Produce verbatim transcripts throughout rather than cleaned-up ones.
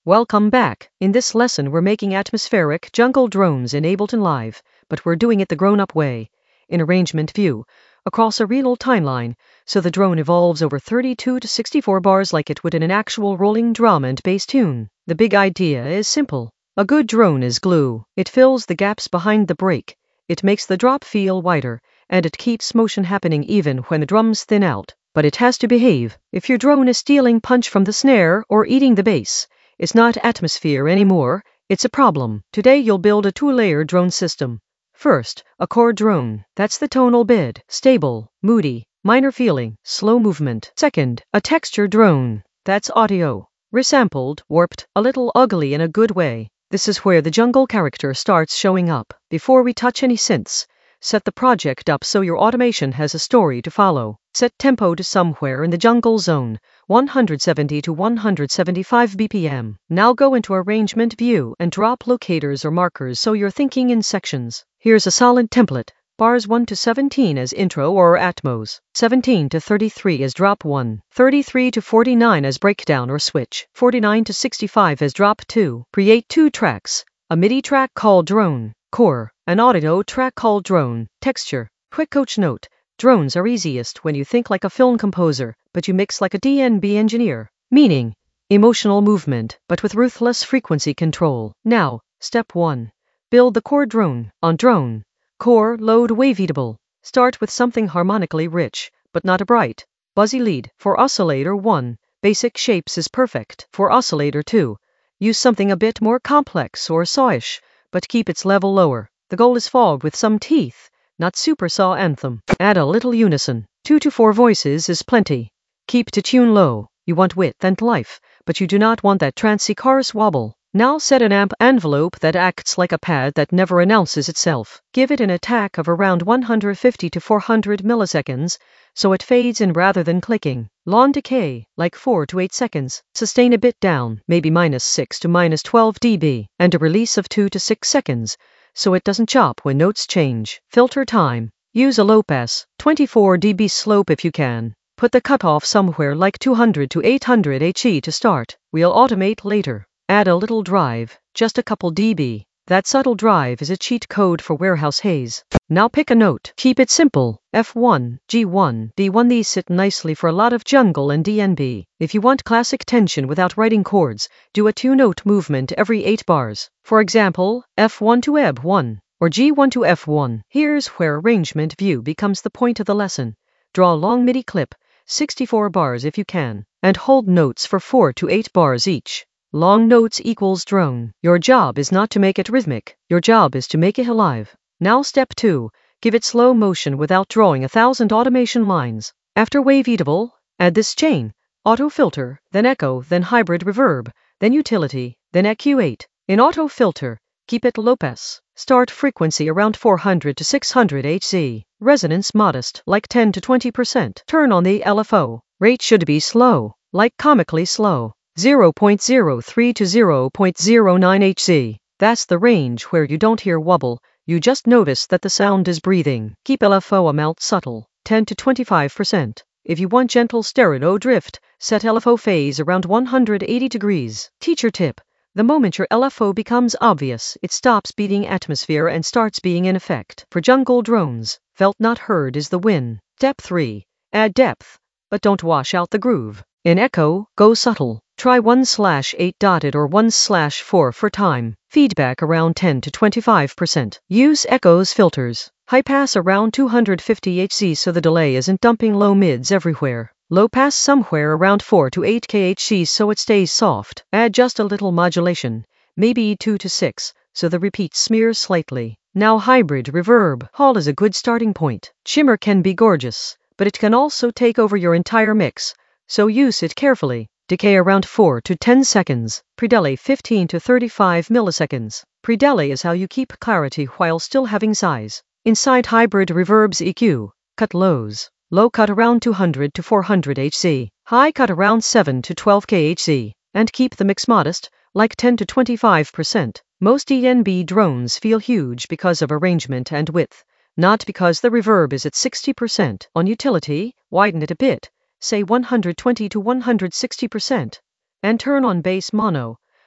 Welcome back. In this lesson we're making atmospheric jungle drones in Ableton Live, but we're doing it the grown-up way, in arrangement view, across a real timeline, so the drone evolves over thirty-two to sixty-four bars like it would in an actual rolling drum and bass tune. The big idea is simple. A good drone is glue. It fills the gaps behind the break, it makes the drop feel wider, and it keeps motion happening even when the drums thin out. But it has to behave. If your drone is stealing punch from the snare or eating the bass, it's not atmosphere anymore, it's a problem. Today you'll build a two-layer drone system. First, a core drone. That's the tonal bed. Stable, moody, minor feeling, slow movement. Second, a texture drone. That's audio. Resampled, warped, a little ugly in a good way. This is where the jungle character starts showing up. Before we touch any synths, set the project up so your automation has a story to follow. Set tempo to somewhere in the jungle zone, one hundred seventy to one hundred seventy-five B P M. Now go into arrangement view and drop locators or markers so you're thinking in sections. Here's a solid template. Bars one to seventeen as intro or atmos, seventeen to thirty-three as drop one, thirty-three to forty-nine as breakdown or switch, forty-nine to sixty-five as drop two. Create two tracks, a MIDI track called drone, core, an audio track called drone, texture. Quick coach note. Drones are easiest when you think like a film composer, but you mix like a D N B engineer. Meaning, emotional movement, but with ruthless frequency control. Now, step one. Build the core drone. On drone, core load waveedable. Start with something harmonically rich, but not a bright, buzzy lead. For oscillator one, basic shapes is perfect. For oscillator two, use something a bit more complex or sawish, but keep its level lower. The goal is fog with some teeth, not super saw anthem. Add a little unison. Two to four voices is plenty. Keep to tune low. You want width and life, but you do not want that trancy chorus wobble. Now set an amp envelope that acts like a pad that never announces itself. Give it an attack of around one hundred fifty to four hundred milliseconds, so it fades in rather than clicking. Long decay, like four to eight seconds. Sustain a bit down, maybe minus six to minus twelve decibels, and a release of two to six seconds, so it doesn't chop when notes change. Filter time. Use a low pass, twenty-four decibel slope if you can. Put the cutoff somewhere like two hundred to eight hundred hertz to start. We'll automate later. Add a little drive, just a couple decibels. That subtle drive is a cheat code for warehouse haze. Now pick a note. Keep it simple. F one, G one, D one. These sit nicely for a lot of jungle and D N B. If you want classic tension without writing chords, do a two-note movement every eight bars. For example, F one to E B one, or G one to F one. Here's where arrangement view becomes the point of the lesson. Draw a long MIDI clip, sixty-four bars if you can, and hold notes for four to eight bars each. Long notes equals drone. Your job is not to make it rhythmic, your job is to make it alive. Now step two, give it slow motion without drawing a thousand automation lines. After waveedable, add this chain, auto filter, then echo, then hybrid reverb, then utility, then E Q eight. In auto filter, keep it low pass. Start frequency around four hundred to six hundred hertz. Resonance modest, like ten to twenty percent. Turn on the L F O. Rate should be slow, like comically slow. zero point zero three to zero point zero nine hertz. That's the range where you don't hear wobble, you just notice that the sound is breathing. Keep L F O amount subtle, ten to twenty-five percent. If you want gentle stereo drift, set L F O phase around one hundred eighty degrees. Teacher tip. The moment your L F O becomes obvious, it stops beating atmosphere and starts being in effect. For jungle drones, felt not heard is the win. Step three. Add depth, but don't wash out the groove. In echo, go subtle. Try one slash eight dotted or one slash four for time. Feedback around ten to twenty-five percent. Use echoes filters. High pass around two hundred fifty hertz so the delay isn't dumping low mids everywhere. Low pass somewhere around four to eight kilohertz so it stays soft. Add just a little modulation, maybe two to six, so the repeat smears slightly. Now hybrid reverb. Hall is a good starting point. Shimmer can be gorgeous, but it can also take over your entire mix, so use it carefully. Decay around four to ten seconds. Pre-delay fifteen to thirty-five milliseconds. Pre-delay is how you keep clarity while still having size. Inside hybrid reverb's E Q, cut lows. Low cut around two hundred to four hundred hertz. High cut around seven to twelve kilohertz. And keep the mix modest, like ten to twenty-five percent. Most D N B drones feel huge because of arrangement and width, not because the reverb is at sixty percent. On utility, widen it a bit, say one hundred twenty to one hundred sixty percent, and turn on bass mono,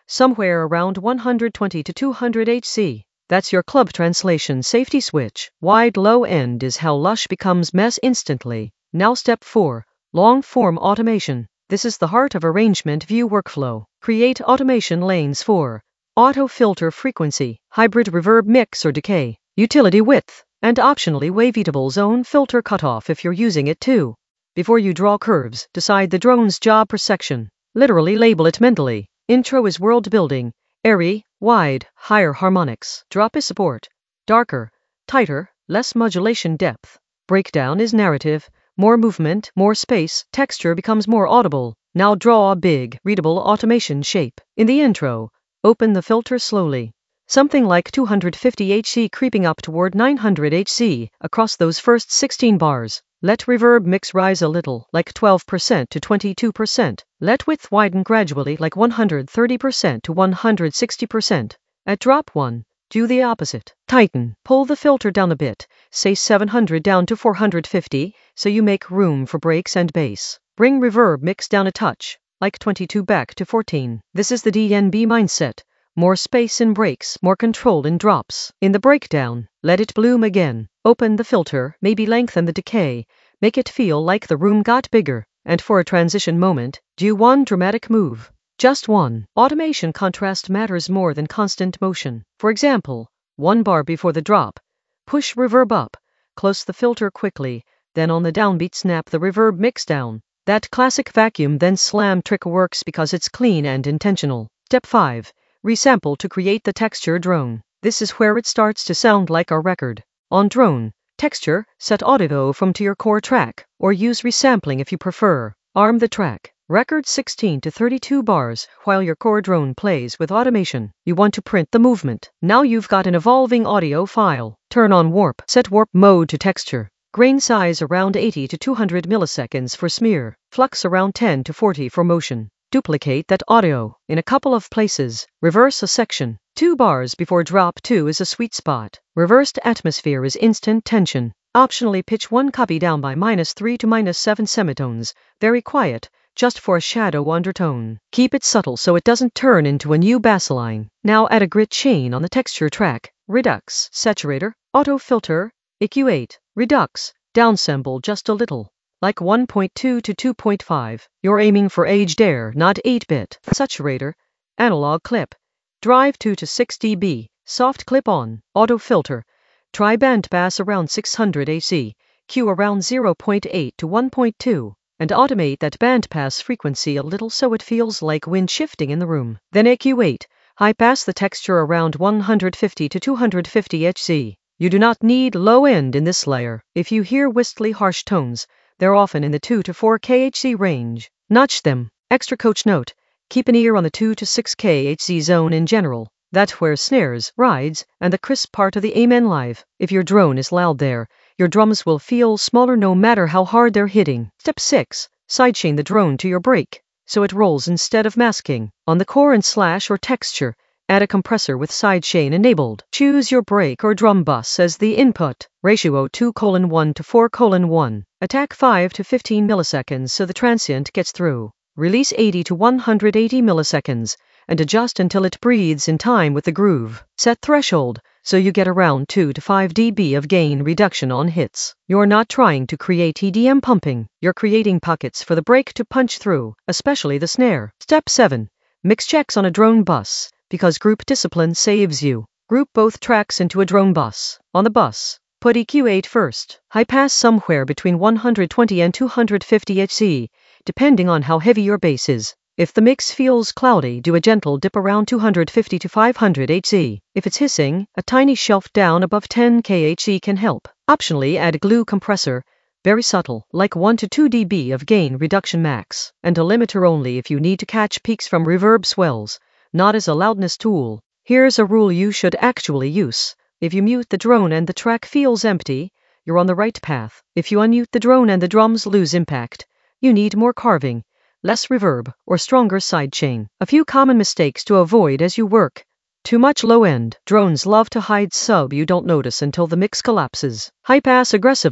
somewhere around one hundred twenty to two hundred hertz. That's your club translation safety switch. Wide low end is how lush becomes mess instantly. Now step four. Long form automation. This is the heart of arrangement view workflow. Create automation lanes for auto filter frequency, hybrid reverb mix or decay, utility width, and optionally waveatable zone filter cutoff if you're using it too. Before you draw curves, decide the drone's job per section. Literally label it mentally. Intro is world building. Airy, wide, higher harmonics. Drop is support. Darker, tighter, less modulation depth. Breakdown is narrative. More movement, more space, texture becomes more audible. Now draw a big, readable automation shape. In the intro, open the filter slowly. Something like two hundred fifty hertz creeping up toward nine hundred hertz across those first sixteen bars. Let reverb mix rise a little, like twelve percent to twenty-two percent. Let width widen gradually, like one hundred thirty percent to one hundred sixty percent. At drop one, do the opposite. Tighten. Pull the filter down a bit, say seven hundred down to four hundred fifty, so you make room for breaks and bass. Bring reverb mix down a touch, like twenty-two back to fourteen. This is the D N B mindset. More space in breaks, more control in drops. In the breakdown, let it bloom again. Open the filter, maybe lengthen the decay, make it feel like the room got bigger. And for a transition moment, do one dramatic move. Just one. Automation contrast matters more than constant motion. For example, one bar before the drop, push reverb up, close the filter quickly, then on the downbeat snap the reverb mix down. That classic vacuum then slam trick works because it's clean and intentional. Step five. Resample to create the texture drone. This is where it starts to sound like a record. On drone, texture, set audio from to your core track, or use resampling if you prefer. Arm the track. Record sixteen to thirty-two bars while your core drone plays with automation. You want to print the movement. Now you've got an evolving audio file. Turn on warp. Set warp mode to texture. Grain size around eighty to two hundred milliseconds for smear. Flux around ten to forty for motion. Duplicate that audio in a couple of places. Reverse a section. Two bars before drop two is a sweet spot. Reversed atmosphere is instant tension. Optionally pitch one copy down by minus three to minus seven semitones. Very quiet, just for a shadow undertone. Keep it subtle so it doesn't turn into a new bassline. Now add a grit chain on the texture track. Redux, saturator, auto filter, E Q eight, redux, downsample just a little. Like one point two to two point five. You're aiming for aged air, not eight bit. Saturator, analog clip. Drive two to six decibels. Soft clip on. Auto filter. Try bandpass around six hundred hertz. Q around zero point eight to one point two. And automate that bandpass frequency a little so it feels like wind shifting in the room. Then E Q eight. High pass the texture around one hundred fifty to two hundred fifty hertz. You do not need low end in this layer. If you hear wistly harsh tones, they're often in the two to four kilohertz range. Notch them. Extra coach note. Keep an ear on the two to six kilohertz zone in general. That's where snares, rides, and the crisp part of the Amen Live. If your drone is loud there, your drums will feel smaller no matter how hard they're hitting. Step six. Sidechain the drone to your break, so it rolls instead of masking. On the core and slash or texture, add a compressor with sidechain enabled. Choose your break or drum bus as the input. Ratio two colon one to four colon one. Attack five to fifteen milliseconds so the transient gets through. Release eighty to one hundred eighty milliseconds, and adjust until it breathes in time with the groove. Set threshold, so you get around two to five decibels of gain reduction on hits. You're not trying to create E D M pumping, you're creating pockets for the break to punch through, especially the snare. Step seven. Mix checks on a drone bus. Because group discipline saves you. Group both tracks into a drone bus. On the bus, put E Q eight first. High pass somewhere between one hundred twenty and two hundred fifty hertz, depending on how heavy your bass is. If the mix feels cloudy, do a gentle dip around two hundred fifty to five hundred hertz. If it's hissing, a tiny shelf down above ten kilohertz can help. Optionally add a glue compressor, very subtle, like one to two decibels of gain reduction max, and a limiter only if you need to catch peaks from reverb swells. Not as a loudness tool. Here's a rule you should actually use. If you mute the drone and the track feels empty, you're on the right path. If you unmute the drone and the drums lose impact, you need more carving, less reverb, or stronger sidechain. A few common mistakes to avoid as you work. Too much low end. Drones love to hide sub you don't notice until the mix collapses. High pass aggressively.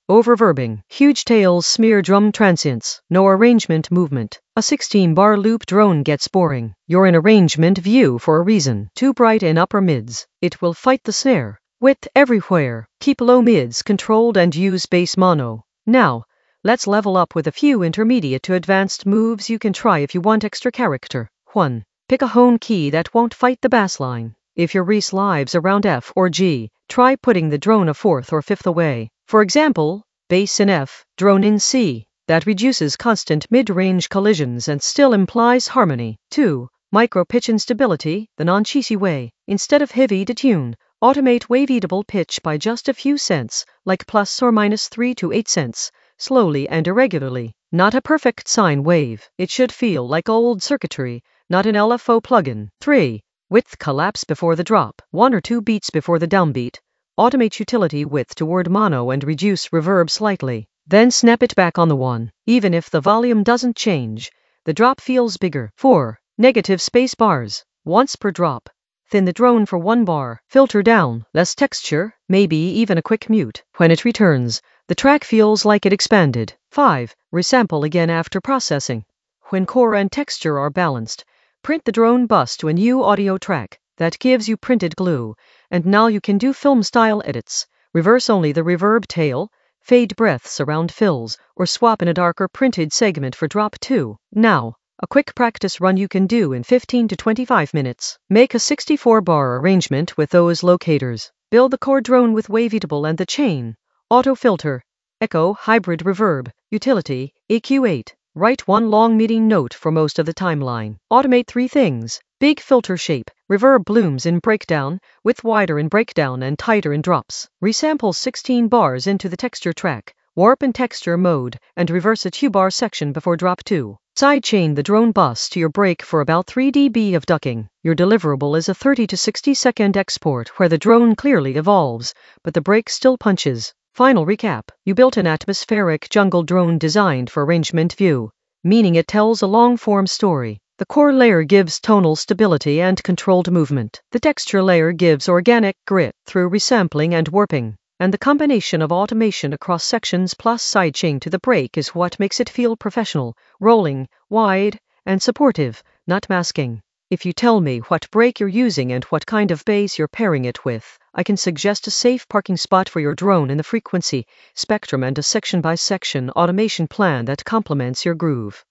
Oververbing. Huge tails smear drum transients. No arrangement movement. A sixteen bar loop drone gets boring. You're in arrangement view for a reason. Too bright in upper mids. It will fight the snare. Width everywhere. Keep low mids controlled and use bass mono. Now, let's level up with a few intermediate to advanced moves you can try if you want extra character. one. Pick a hone key that won't fight the bass line. If your Reese lives around F or G, try putting the drone a fourth or fifth away. For example, bass in F, drone in C. That reduces constant mid-range collisions and still implies harmony. two. Micro pitch instability, the non-cheesy way. Instead of heavy detune, automate wave-editable pitch by just a few cents, like plus or minus three to eight cents, slowly and irregularly. Not a perfect sine wave. It should feel like old circuitry, not an L F O plugin. three. Width collapse before the drop, one or two beats before the downbeat. Automate utility width toward mono and reduce reverb slightly. Then snap it back on the one. Even if the volume doesn't change, the drop feels bigger. four. Negative space bars. Once per drop. Thin the drone for one bar. Filter down. Less texture, maybe even a quick mute. When it returns, the track feels like it expanded. five. Resample again after processing. When core and texture are balanced, print the drone bus to a new audio track. That gives you printed glue, and now you can do film-style edits. Reverse only the reverb tail, fade breaths around fills, or swap in a darker printed segment for drop two. Now, a quick practice run you can do in fifteen to twenty-five minutes. Make a sixty-four bar arrangement with those locators. Build the core drone with wave-editable and the chain. Auto filter, echo, hybrid reverb, utility, E Q eight. Write one long MIDI note for most of the timeline. Automate three things. Big filter shape, reverb blooms in breakdown, width wider in breakdown and tighter in drops. Resample sixteen bars into the texture track, warp in texture mode, and reverse a two bar section before drop two. Sidechain the drone bus to your break for about three decibels of ducking. Your deliverable is a thirty to sixty second export where the drone clearly evolves, but the break still punches. Final recap. You built an atmospheric jungle drone designed for arrangement view, meaning it tells a long-form story. The core layer gives tonal stability and controlled movement. The texture layer gives organic grit through resampling and warping. And the combination of automation across sections plus sidechain to the break is what makes it feel professional, rolling, wide, and supportive, not masking. If you tell me what break you're using and what kind of bass you're pairing it with, I can suggest a safe parking spot for your drone in the frequency spectrum and a section-by-section automation plan that complements your groove.